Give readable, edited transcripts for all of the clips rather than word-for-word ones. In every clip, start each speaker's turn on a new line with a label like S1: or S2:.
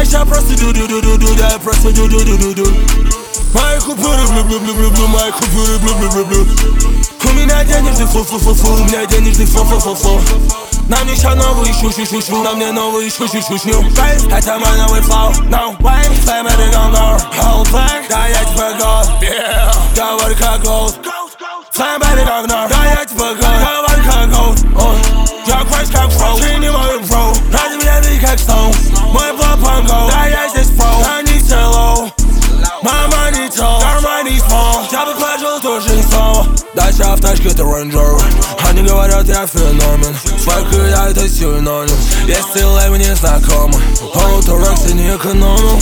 S1: Дальше просто ду-ду-ду-ду-ду, да я просто ду-ду-ду-ду-ду. Мои купюры блю-блю-блю-блю, мои купюры блю-блю-блю-блю. У меня денежный фу-фу-фу-фу, у меня денежный фу-фу-фу-фу. На мне ща новый шу-шу-шу-шу, на мне новый шу-шу-шу-шу. Это мой новый флоу, no way, family gon' go. Whole black, да я тебя год, yeah. Говори как голд, family gon' go. Да я тебя год, говори как голд. Я квест как фроу, ты не мой бро. Ради меня ты как стоун, мой блок пангол. Да я здесь про, они все low. Мама не то, карма не смол. Я бы положил ту жизнь снова. Дальше в тачке это Range Rover. Они говорят, я феномен. Свайка я это синоним. Есть целые мне знакомы. Полуторакс я не экономил.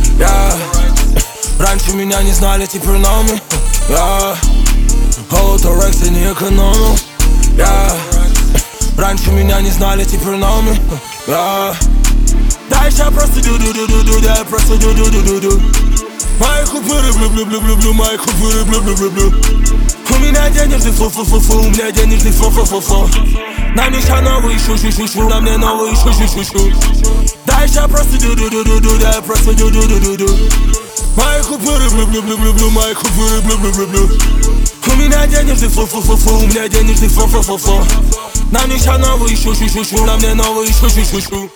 S1: Раньше меня не знали, теперь know me. Полуторакс я не экономил. Раньше меня не знали, теперь know me. Дальше просто ду-ду-ду-ду-ду, да я просто ду-ду-ду-ду-ду. Мои купюры блю-блю-блю-блю, мои купюры блю-блю-блю-блю. У меня денежный фу-фу-фу-фу, у меня денежный фу-фу-фу-фу. На мне ща новый шу-шу-шу-шу, на мне новый шу-шу-шу-шу. Дальше просто ду-ду-ду-ду-ду, да я просто ду-ду-ду-ду-ду. Мои купюры блю-блю-блю-блю, мои купюры блю-блю-блю-блю. У меня денежный фу-фу-фу-фу, у меня денежный фу-фу-фу-фу. На мне ща новый шу-шу-шу-шу, на мне новый шу-шу-шу-шу.